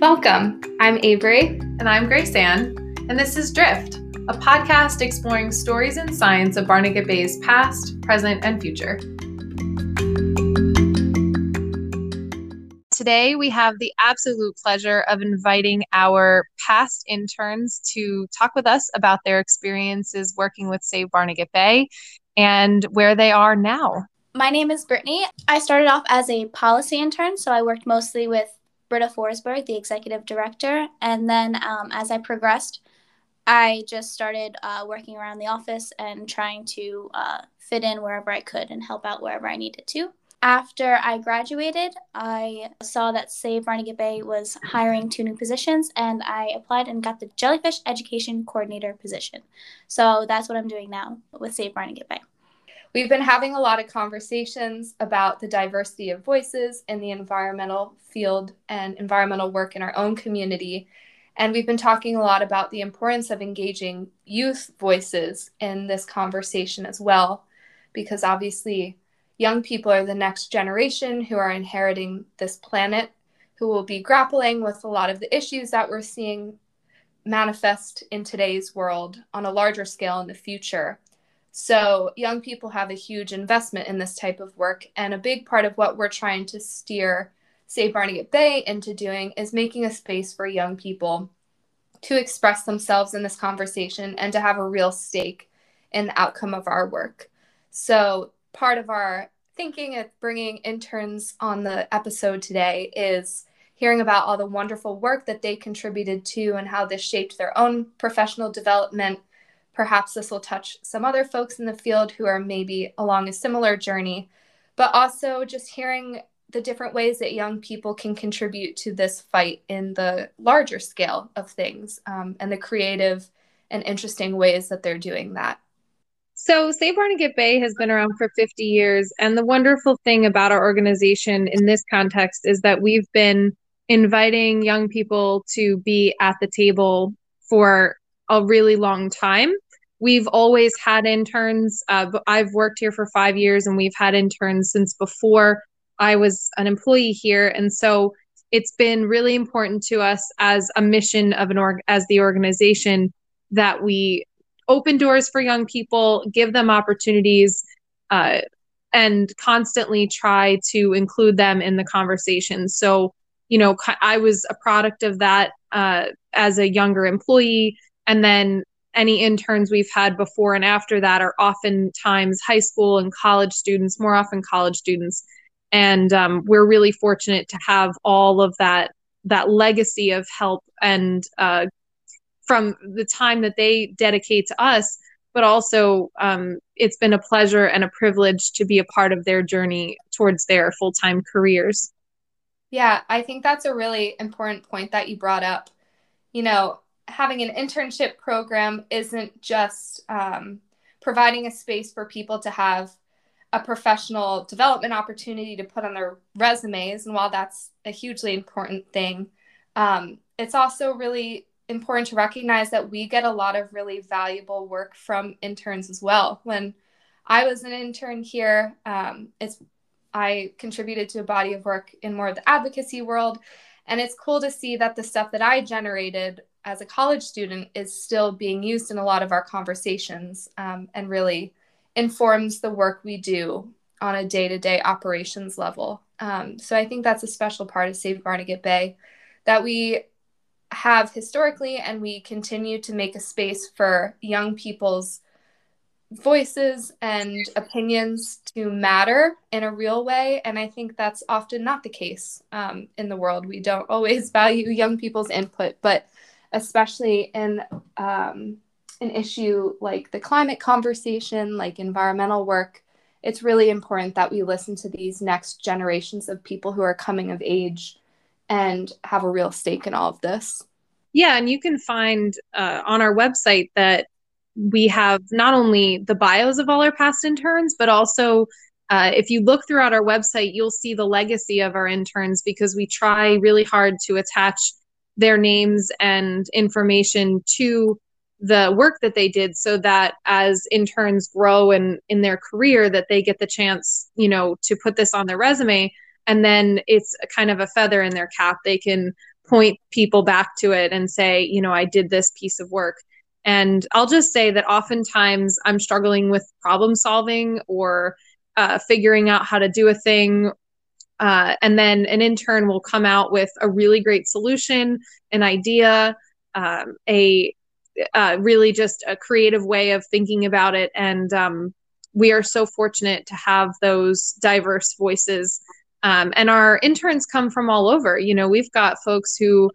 Welcome. I'm Avery. And I'm Grace Ann, and this is Drift, a podcast exploring stories and science of Barnegat Bay's past, present, and future. Today, we have the absolute pleasure of inviting our past interns to talk with us about their experiences working with Save Barnegat Bay and where they are now. My name is Brittany. I started off as a policy intern, so I worked mostly with Britta Forsberg, the executive director, and then as I progressed, I just started working around the office and trying to fit in wherever I could and help out wherever I needed to. After I graduated, I saw that Save Barnegat Bay was hiring 2 new positions, and I applied and got the Jellyfish Education Coordinator position. So that's what I'm doing now with Save Barnegat Bay. We've been having a lot of conversations about the diversity of voices in the environmental field and environmental work in our own community. And we've been talking a lot about the importance of engaging youth voices in this conversation as well, because obviously young people are the next generation who are inheriting this planet, who will be grappling with a lot of the issues that we're seeing manifest in today's world on a larger scale in the future. So young people have a huge investment in this type of work, and a big part of what we're trying to steer Save Barnegat Bay into doing is making a space for young people to express themselves in this conversation and to have a real stake in the outcome of our work. So part of our thinking of bringing interns on the episode today is hearing about all the wonderful work that they contributed to and how this shaped their own professional development. Perhaps this will touch some other folks in the field who are maybe along a similar journey, but also just hearing the different ways that young people can contribute to this fight in the larger scale of things, and the creative and interesting ways that they're doing that. So Save Barnegat Bay has been around for 50 years, and the wonderful thing about our organization in this context is that we've been inviting young people to be at the table for a really long time. We've always had interns. I've worked here for 5 years, and we've had interns since before I was an employee here. And so it's been really important to us as a mission of as the organization that we open doors for young people, give them opportunities, and constantly try to include them in the conversation. So, I was a product of that as a younger employee. And then any interns we've had before and after that are oftentimes high school and college students, more often college students. And we're really fortunate to have all of that legacy of help and from the time that they dedicate to us, but also it's been a pleasure and a privilege to be a part of their journey towards their full-time careers. Yeah, I think that's a really important point that you brought up. Having an internship program isn't just providing a space for people to have a professional development opportunity to put on their resumes. And while that's a hugely important thing, it's also really important to recognize that we get a lot of really valuable work from interns as well. When I was an intern here, I contributed to a body of work in more of the advocacy world. And it's cool to see that the stuff that I generated as a college student is still being used in a lot of our conversations, and really informs the work we do on a day-to-day operations level. So I think that's a special part of Save Barnegat Bay that we have historically, and we continue to make a space for young people's voices and opinions to matter in a real way. And I think that's often not the case in the world. We don't always value young people's input, but especially in an issue like the climate conversation, like environmental work, it's really important that we listen to these next generations of people who are coming of age and have a real stake in all of this. Yeah, and you can find on our website that we have not only the bios of all our past interns, but also if you look throughout our website, you'll see the legacy of our interns, because we try really hard to attach their names and information to the work that they did, so that as interns grow in their career, that they get the chance, to put this on their resume. And then it's kind of a feather in their cap. They can point people back to it and say, you know, I did this piece of work. And I'll just say that oftentimes I'm struggling with problem solving or figuring out how to do a thing. And then an intern will come out with a really great solution, an idea, really just a creative way of thinking about it. And we are so fortunate to have those diverse voices. And our interns come from all over. You know, we've got folks who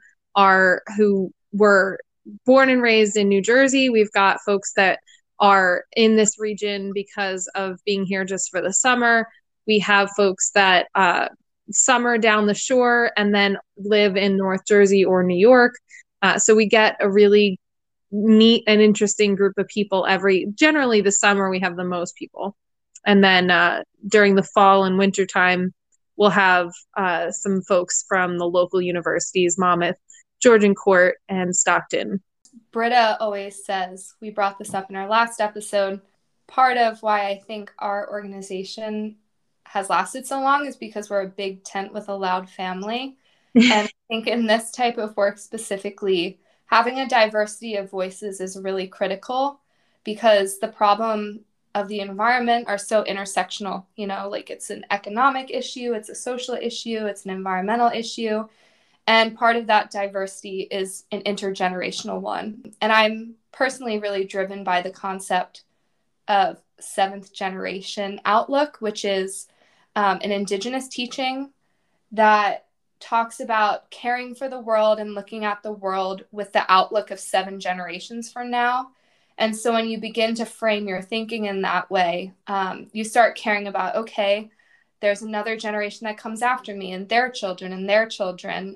were born and raised in New Jersey. We've got folks that are in this region because of being here just for the summer. We have folks that summer down the shore and then live in North Jersey or New York. So we get a really neat and interesting group of people generally the summer we have the most people. And then during the fall and winter time, we'll have some folks from the local universities, Monmouth, Georgian Court, and Stockton. Britta always says, we brought this up in our last episode, part of why I think our organization has lasted so long is because we're a big tent with a loud family. And I think in this type of work specifically, having a diversity of voices is really critical because the problem of the environment are so intersectional, you know, like it's an economic issue, it's a social issue, it's an environmental issue. And part of that diversity is an intergenerational one. And I'm personally really driven by the concept of seventh generation outlook, which is an Indigenous teaching that talks about caring for the world and looking at the world with the outlook of 7 generations from now. And so when you begin to frame your thinking in that way, you start caring about, okay, there's another generation that comes after me and their children and their children.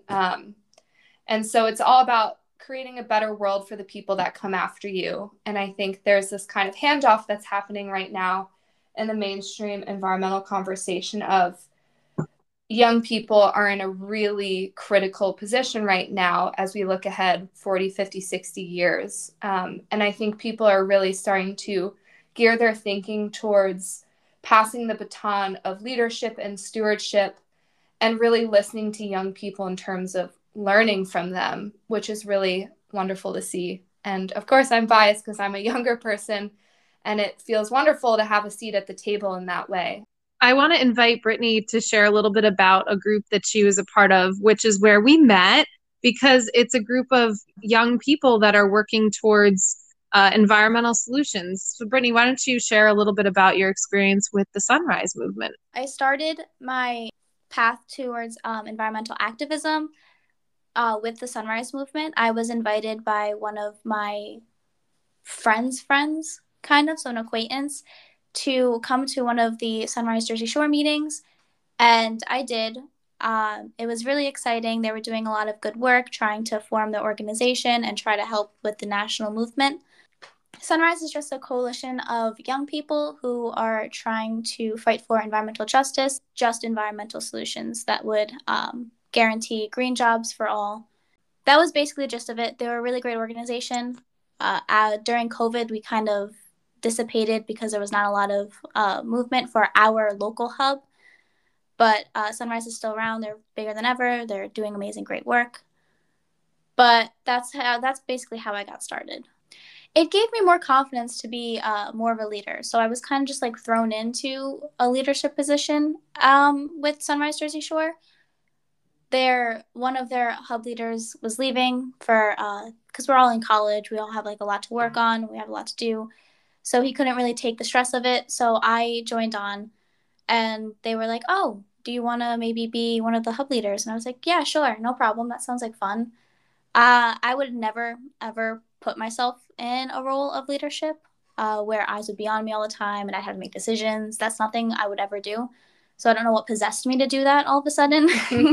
And so it's all about creating a better world for the people that come after you. And I think there's this kind of handoff that's happening right now in the mainstream environmental conversation of young people are in a really critical position right now as we look ahead 40, 50, 60 years. And I think people are really starting to gear their thinking towards passing the baton of leadership and stewardship and really listening to young people in terms of learning from them, which is really wonderful to see. And of course, I'm biased because I'm a younger person, and it feels wonderful to have a seat at the table in that way. I want to invite Brittany to share a little bit about a group that she was a part of, which is where we met, because it's a group of young people that are working towards environmental solutions. So Brittany, why don't you share a little bit about your experience with the Sunrise Movement? I started my path towards environmental activism with the Sunrise Movement. I was invited by one of my friends, kind of, so an acquaintance, to come to one of the Sunrise Jersey Shore meetings, and I did. It was really exciting. They were doing a lot of good work trying to form the organization and try to help with the national movement. Sunrise is just a coalition of young people who are trying to fight for environmental justice, just environmental solutions that would guarantee green jobs for all. That was basically the gist of it. They were a really great organization. During COVID, we kind of dissipated because there was not a lot of movement for our local hub. But Sunrise is still around. They're bigger than ever. They're doing amazing, great work. But that's basically how I got started. It gave me more confidence to be more of a leader. So I was kind of just like thrown into a leadership position with Sunrise Jersey Shore. One of their hub leaders was leaving because we're all in college. We all have like a lot to work on. We have a lot to do. So he couldn't really take the stress of it. So I joined on, and they were like, oh, do you want to maybe be one of the hub leaders? And I was like, yeah, sure. No problem. That sounds like fun. I would never, ever put myself in a role of leadership where eyes would be on me all the time and I had to make decisions. That's nothing I would ever do. So I don't know what possessed me to do that all of a sudden.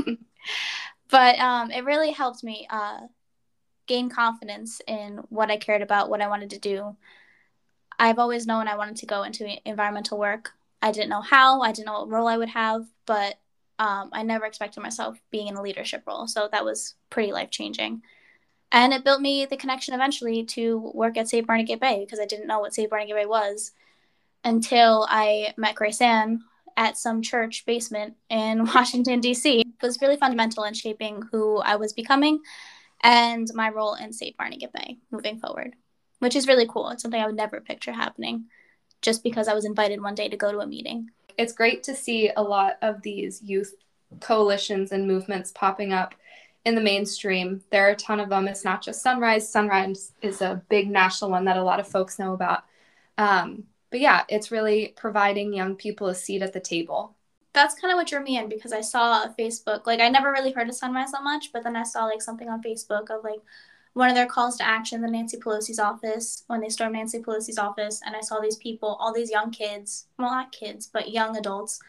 But it really helped me gain confidence in what I cared about, what I wanted to do. I've always known I wanted to go into environmental work. I didn't know how, I didn't know what role I would have, but I never expected myself being in a leadership role. So that was pretty life-changing. And it built me the connection eventually to work at Save Barnegat Bay, because I didn't know what Save Barnegat Bay was until I met Grace Ann at some church basement in Washington, D.C. was really fundamental in shaping who I was becoming and my role in Save Barnegat Bay moving forward, which is really cool. It's something I would never picture happening just because I was invited one day to go to a meeting. It's great to see a lot of these youth coalitions and movements popping up in the mainstream. There are a ton of them. It's not just Sunrise. Sunrise is a big national one that a lot of folks know about. But yeah, it's really providing young people a seat at the table. That's kind of what drew me in, because I saw Facebook, like I never really heard of Sunrise that much, but then I saw like something on Facebook of like one of their calls to action, the Nancy Pelosi's office, when they stormed Nancy Pelosi's office, and I saw these people, all these young kids, well, not kids, but young adults,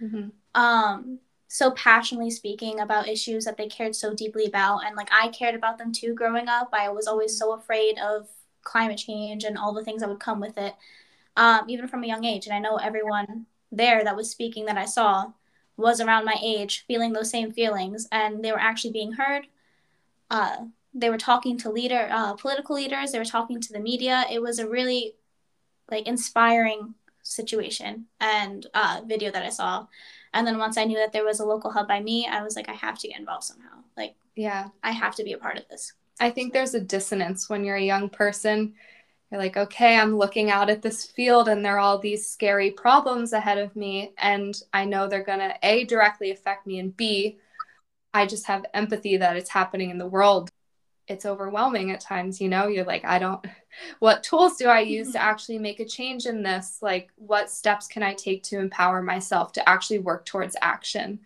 so passionately speaking about issues that they cared so deeply about. And like I cared about them too growing up. I was always so afraid of climate change and all the things that would come with it, even from a young age. And I know everyone there that was speaking that I saw was around my age, feeling those same feelings, and they were actually being heard. They were talking to political leaders. They were talking to the media. It was a really like inspiring situation and video that I saw. And then once I knew that there was a local hub by me, I was like, I have to get involved somehow. Like, yeah, I have to be a part of this. I think there's a dissonance when you're a young person. You're like, okay, I'm looking out at this field and there are all these scary problems ahead of me. And I know they're going to A, directly affect me, and B, I just have empathy that it's happening in the world. It's overwhelming at times, you know, you're like, what tools do I use to actually make a change in this? Like, what steps can I take to empower myself to actually work towards action?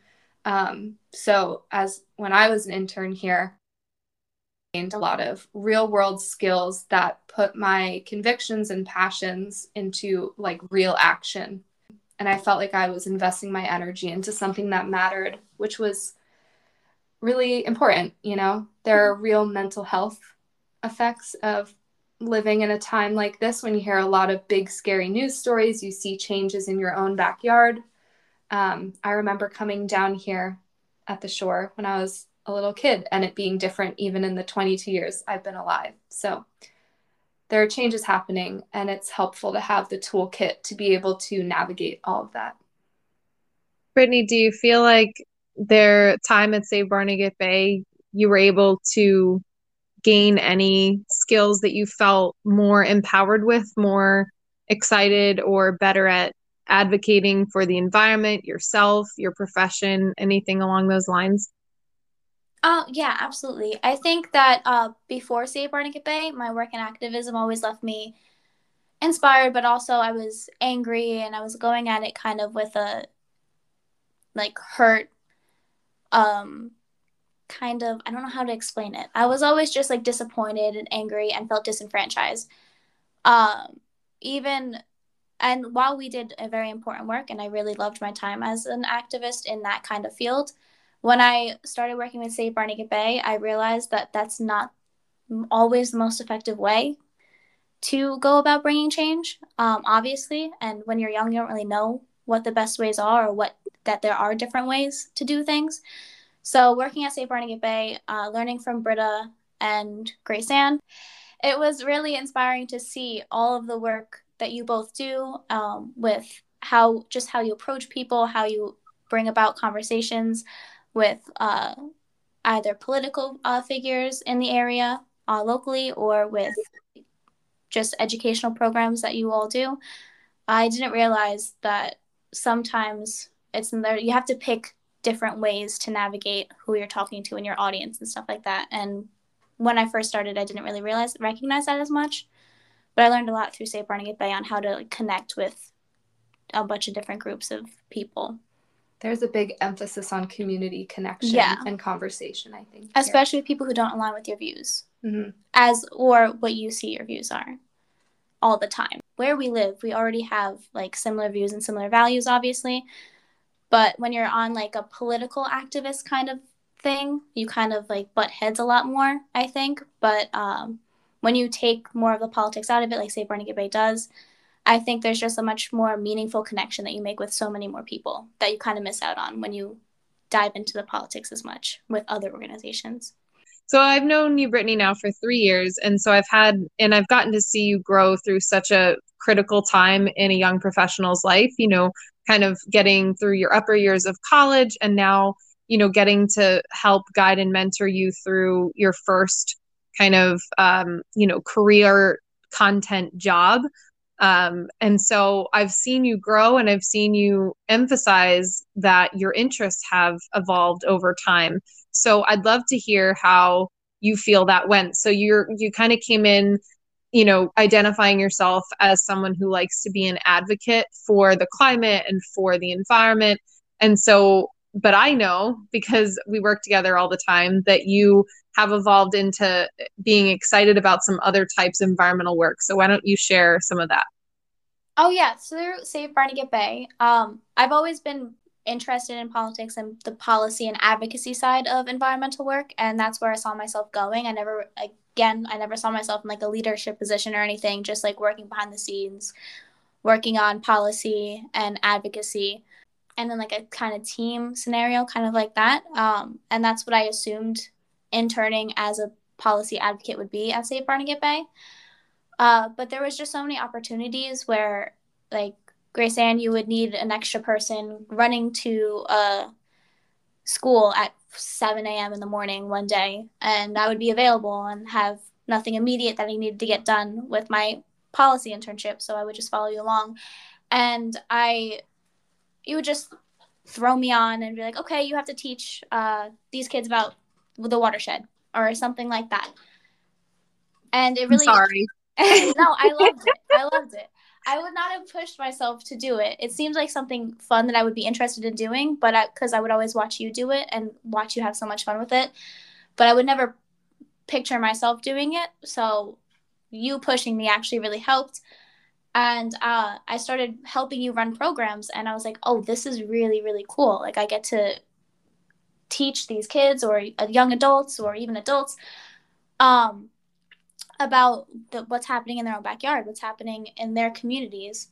So when I was an intern here, I gained a lot of real world skills that put my convictions and passions into like real action. And I felt like I was investing my energy into something that mattered, which was really important. You know, there are real mental health effects of living in a time like this. When you hear a lot of big, scary news stories, you see changes in your own backyard. I remember coming down here at the shore when I was a little kid and it being different even in the 22 years I've been alive. So there are changes happening, and it's helpful to have the toolkit to be able to navigate all of that. Brittany, do you feel like their time at Save Barnegat Bay, you were able to gain any skills that you felt more empowered with, more excited, or better at advocating for the environment, yourself, your profession, anything along those lines? Yeah, absolutely. I think that before Save Barnegat Bay, my work in activism always left me inspired, but also I was angry and I was going at it kind of with a like hurt kind of, I don't know how to explain it. I was always just like disappointed and angry and felt disenfranchised. And while we did a very important work and I really loved my time as an activist in that kind of field, when I started working with Save Barnegat Bay, I realized that that's not always the most effective way to go about bringing change, obviously. And when you're young, you don't really know what the best ways are, or that there are different ways to do things. So working at Save Barnegat Bay, learning from Britta and Grace Ann, it was really inspiring to see all of the work that you both do, with how you approach people, how you bring about conversations with either political figures in the area locally, or with just educational programs that you all do. I didn't realize that sometimes you have to pick different ways to navigate who you're talking to in your audience and stuff like that. And when I first started, I didn't really recognize that as much, but I learned a lot through Save Barnegat Bay on how to connect with a bunch of different groups of people. There's a big emphasis on community connection and conversation, I think. Especially with people who don't align with your views, or what you see your views are all the time. Where we live, we already have like similar views and similar values, obviously. But when you're on like a political activist kind of thing, you kind of like butt heads a lot more, I think. But when you take more of the politics out of it, like Save Barnegat Bay does, I think there's just a much more meaningful connection that you make with so many more people that you kind of miss out on when you dive into the politics as much with other organizations. So I've known you, Brittany, now for 3 years. And so I've gotten to see you grow through such a critical time in a young professional's life, you know, kind of getting through your upper years of college and now, getting to help guide and mentor you through your first kind of, career content job. And so I've seen you grow, and I've seen you emphasize that your interests have evolved over time. So I'd love to hear how you feel that went. So you kind of came in, identifying yourself as someone who likes to be an advocate for the climate and for the environment. And so, but I know, because we work together all the time, that you have evolved into being excited about some other types of environmental work. So why don't you share some of that? Oh yeah, so through Save Barnegat Bay, I've always been interested in politics and the policy and advocacy side of environmental work, and that's where I saw myself going. I never saw myself in like a leadership position or anything, just like working behind the scenes, working on policy and advocacy, and then like a kind of team scenario, kind of like that. And that's what I assumed interning as a policy advocate would be at Save Barnegat Bay. But there was just so many opportunities where, like, Grace Ann, you would need an extra person running to a school at 7 a.m. in the morning one day, and I would be available and have nothing immediate that I needed to get done with my policy internship, so I would just follow you along. And you would just throw me on and be like, okay, you have to teach these kids about the watershed or something like that. And it really... Sorry. No, I loved it. I would not have pushed myself to do it. It seems like something fun that I would be interested in doing, but because I would always watch you do it and watch you have so much fun with it. But I would never picture myself doing it. So you pushing me actually really helped. And I started helping you run programs, and I was like, oh, this is really, really cool. Like, I get to teach these kids or young adults or even adults about what's happening in their own backyard, what's happening in their communities,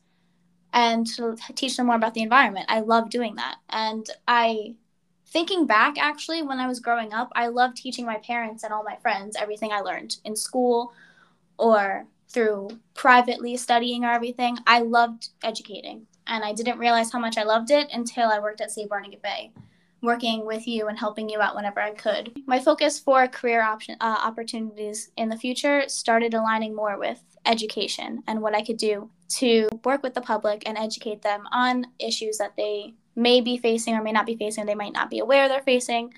and to teach them more about the environment. I love doing that. And thinking back, actually, when I was growing up, I loved teaching my parents and all my friends everything I learned in school or through privately studying or everything. I loved educating, and I didn't realize how much I loved it until I worked at Save Barnegat Bay, working with you and helping you out whenever I could. My focus for career opportunities in the future started aligning more with education and what I could do to work with the public and educate them on issues that they may be facing or may not be facing, or they might not be aware they're facing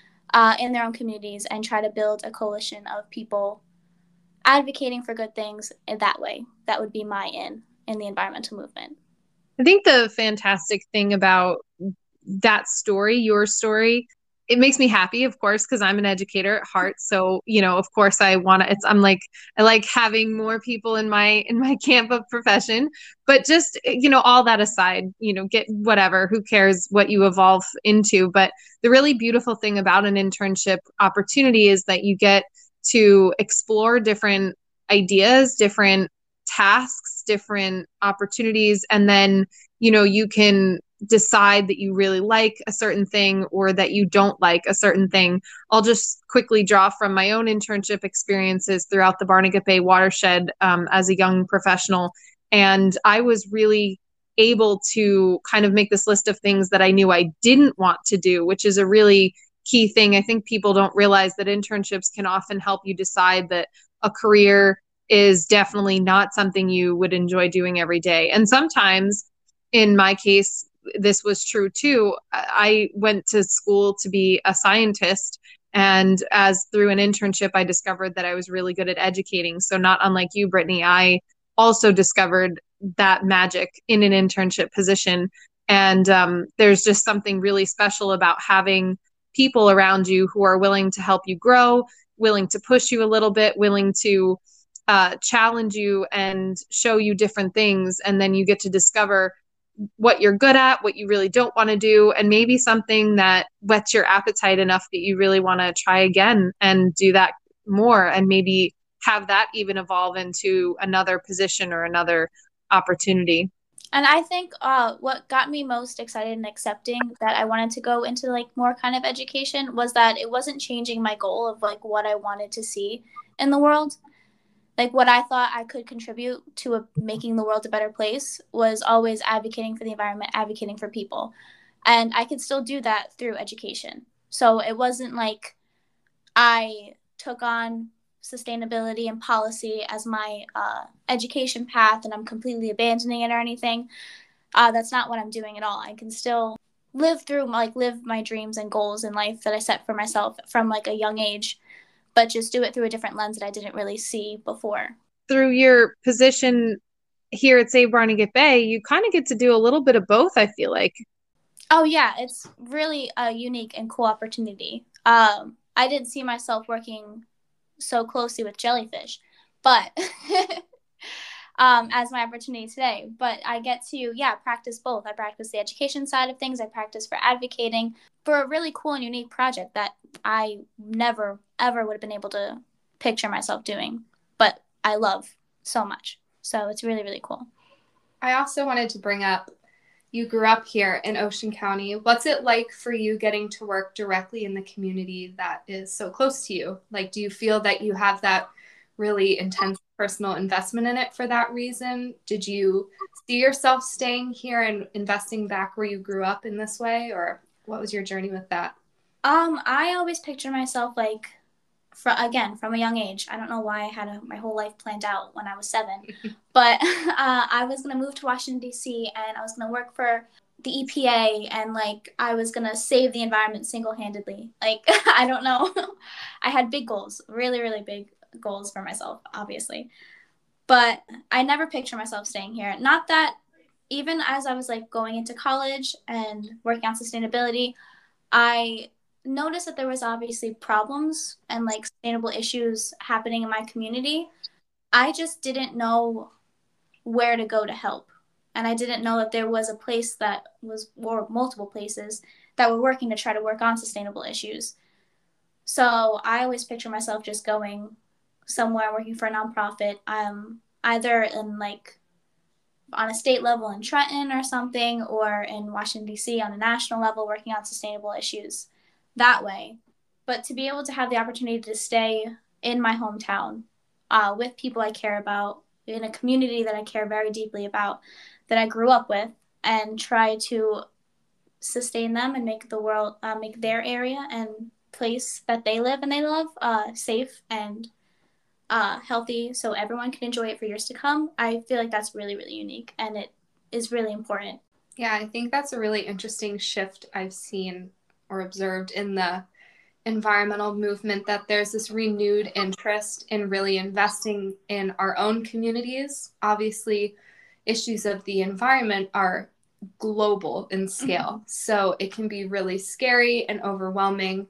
in their own communities, and try to build a coalition of people advocating for good things in that way. That would be my in the environmental movement. I think the fantastic thing about that story, your story, it makes me happy, of course, because I'm an educator at heart. So, of course I want to, I like having more people in my camp of profession, but just, all that aside, get whatever, who cares what you evolve into. But the really beautiful thing about an internship opportunity is that you get to explore different ideas, different tasks, different opportunities, and then, you can decide that you really like a certain thing or that you don't like a certain thing. I'll just quickly draw from my own internship experiences throughout the Barnegat Bay watershed as a young professional. And I was really able to kind of make this list of things that I knew I didn't want to do, which is a really key thing. I think people don't realize that internships can often help you decide that a career is definitely not something you would enjoy doing every day. And sometimes, in my case, this was true too. I went to school to be a scientist, and as through an internship, I discovered that I was really good at educating. So not unlike you, Brittany, I also discovered that magic in an internship position. And there's just something really special about having people around you who are willing to help you grow, willing to push you a little bit, willing to challenge you and show you different things. And then you get to discover what you're good at, what you really don't want to do, and maybe something that whets your appetite enough that you really want to try again and do that more, and maybe have that even evolve into another position or another opportunity. And I think what got me most excited and accepting that I wanted to go into like more kind of education was that it wasn't changing my goal of like what I wanted to see in the world. Like what I thought I could contribute to making the world a better place was always advocating for the environment, advocating for people. And I could still do that through education. So it wasn't like I took on sustainability and policy as my education path and I'm completely abandoning it or anything. That's not what I'm doing at all. I can still live my dreams and goals in life that I set for myself from like a young age, but just do it through a different lens that I didn't really see before. Through your position here at Save Barnegat Bay, you kind of get to do a little bit of both, I feel like. Oh yeah, it's really a unique and cool opportunity. I didn't see myself working so closely with jellyfish, but as my opportunity today. But I get to, practice both. I practice the education side of things. I practice for advocating for a really cool and unique project that I never, ever would have been able to picture myself doing, but I love so much. So it's really, really cool. I also wanted to bring up, you grew up here in Ocean County. What's it like for you getting to work directly in the community that is so close to you? Like, do you feel that you have that really intense personal investment in it for that reason? Did you see yourself staying here and investing back where you grew up in this way, or what was your journey with that? I always picture myself like, from a young age. I don't know why I had my whole life planned out when I was 7, but I was going to move to Washington, D.C., and I was going to work for the EPA, and like I was going to save the environment single-handedly. Like, I don't know. I had big goals, really, really big goals for myself, obviously. But I never picture myself staying here. Not that even as I was like going into college and working on sustainability, I noticed that there was obviously problems and like sustainable issues happening in my community. I just didn't know where to go to help. And I didn't know that there was a place that was, or multiple places that were working to try to work on sustainable issues. So I always picture myself just going somewhere working for a nonprofit, either in like on a state level in Trenton or something, or in Washington, D.C. on a national level working on sustainable issues that way. But to be able to have the opportunity to stay in my hometown with people I care about, in a community that I care very deeply about, that I grew up with, and try to sustain them and make the world, make their area and place that they live and they love safe and healthy so everyone can enjoy it for years to come. I feel like that's really, really unique, and it is really important. Yeah, I think that's a really interesting shift I've seen or observed in the environmental movement, that there's this renewed interest in really investing in our own communities. Obviously, issues of the environment are global in scale, so it can be really scary and overwhelming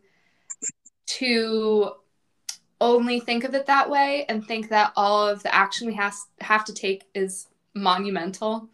to only think of it that way and think that all of the action we have to take is monumental.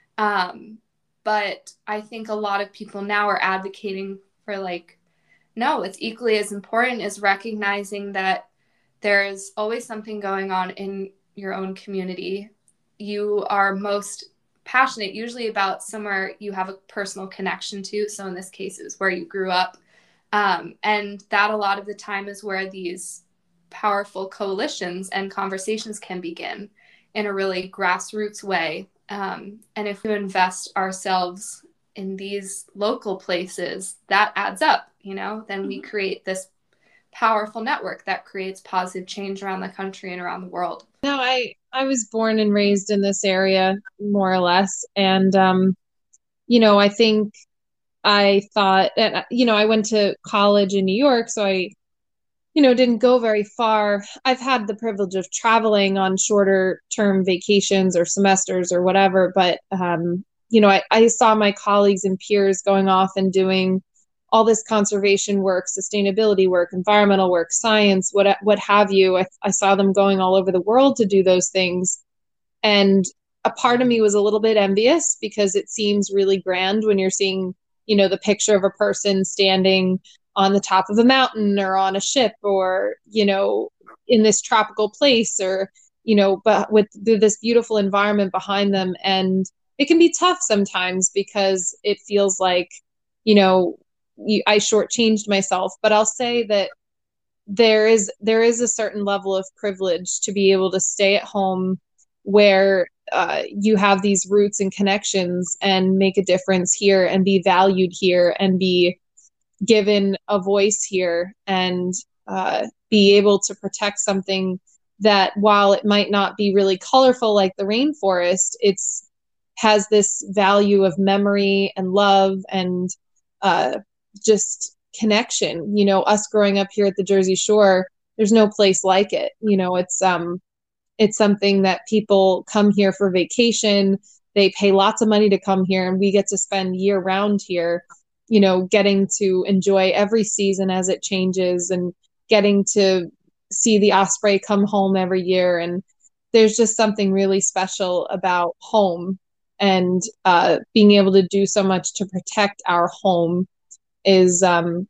But I think a lot of people now are advocating for like, no, it's equally as important as recognizing that there's always something going on in your own community. You are most passionate usually about somewhere you have a personal connection to. So in this case, it was where you grew up. And that a lot of the time is where these powerful coalitions and conversations can begin in a really grassroots way. And if we invest ourselves in these local places, that adds up, then we create this powerful network that creates positive change around the country and around the world. No, I was born and raised in this area, more or less. And, I think I thought, I went to college in New York, so I didn't go very far. I've had the privilege of traveling on shorter term vacations or semesters or whatever, but, I saw my colleagues and peers going off and doing all this conservation work, sustainability work, environmental work, science, what have you. I saw them going all over the world to do those things. And a part of me was a little bit envious because it seems really grand when you're seeing, the picture of a person standing on the top of a mountain or on a ship or, in this tropical place or, but with this beautiful environment behind them. And it can be tough sometimes because it feels like, I shortchanged myself. But I'll say that there is a certain level of privilege to be able to stay at home where you have these roots and connections and make a difference here and be valued here and be given a voice here and be able to protect something that, while it might not be really colorful like the rainforest, it's has this value of memory and love and just connection. You know, us growing up here at the Jersey Shore, there's no place like it. You know, it's something that people come here for vacation. They pay lots of money to come here, and we get to spend year round here, you know, getting to enjoy every season as it changes and getting to see the osprey come home every year. And there's just something really special about home, and being able to do so much to protect our home is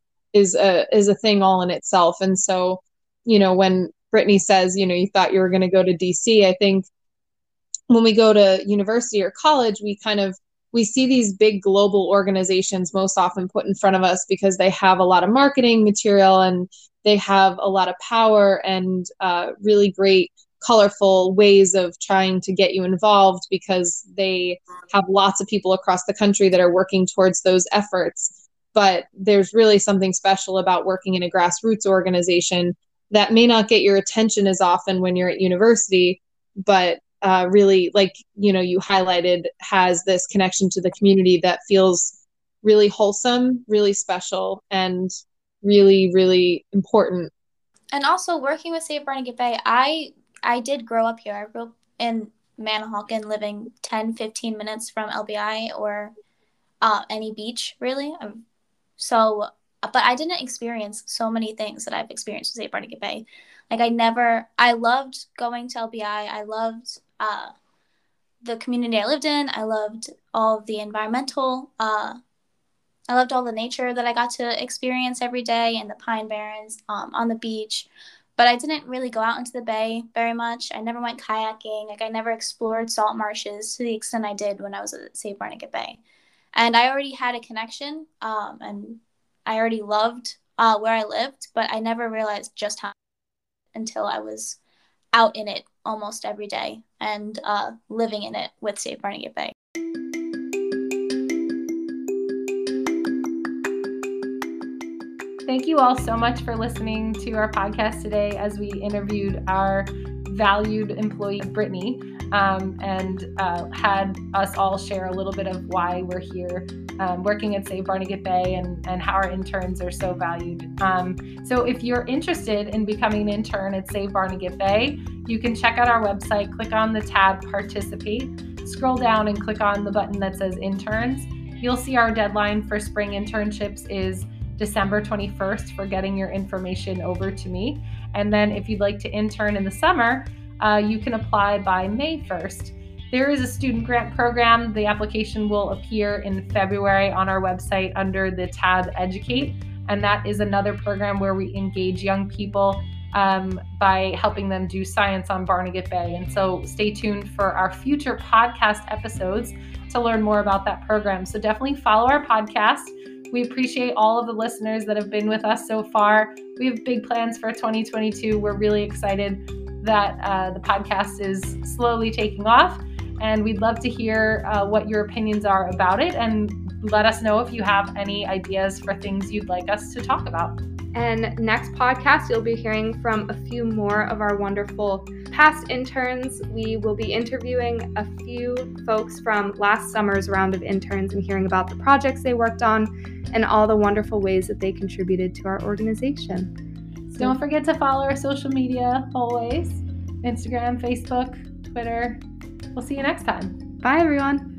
a thing all in itself. And so, you know, when Brittany says, you know, you thought you were going to go to DC, I think when we go to university or college, we see these big global organizations most often put in front of us because they have a lot of marketing material and they have a lot of power and really great, colorful ways of trying to get you involved because they have lots of people across the country that are working towards those efforts. But there's really something special about working in a grassroots organization that may not get your attention as often when you're at university, but really, like, you know, you highlighted, has this connection to the community that feels really wholesome, really special, and really, really important. And also working with Save Barnegat Bay, I did grow up here. I grew up in Manahawkin, living 10, 15 minutes from LBI or any beach, really. But I didn't experience so many things that I've experienced with Save Barnegat Bay. Like I loved going to LBI. I loved the community I lived in. I loved all of the environmental, I loved all the nature that I got to experience every day and the Pine Barrens on the beach. But I didn't really go out into the bay very much. I never went kayaking. Like I never explored salt marshes to the extent I did when I was at Save Barnegat Bay. And I already had a connection and I already loved where I lived, but I never realized just how until I was out in it almost every day and living in it with Save Barnegat Bay. Thank you all so much for listening to our podcast today as we interviewed our valued employee, Brittany, and had us all share a little bit of why we're here working at Save Barnegat Bay and how our interns are so valued. So if you're interested in becoming an intern at Save Barnegat Bay, you can check out our website, click on the tab Participate, scroll down and click on the button that says Interns. You'll see our deadline for spring internships is December 21st for getting your information over to me. And then if you'd like to intern in the summer, you can apply by May 1st. There is a student grant program. The application will appear in February on our website under the tab Educate. And that is another program where we engage young people by helping them do science on Barnegat Bay. And so stay tuned for our future podcast episodes to learn more about that program. So definitely follow our podcast. We appreciate all of the listeners that have been with us so far. We have big plans for 2022. We're really excited that the podcast is slowly taking off, and we'd love to hear what your opinions are about it, and let us know if you have any ideas for things you'd like us to talk about. And next podcast, you'll be hearing from a few more of our wonderful past interns. We will be interviewing a few folks from last summer's round of interns and hearing about the projects they worked on and all the wonderful ways that they contributed to our organization. So don't forget to follow our social media always, Instagram, Facebook, Twitter. We'll see you next time. Bye, everyone.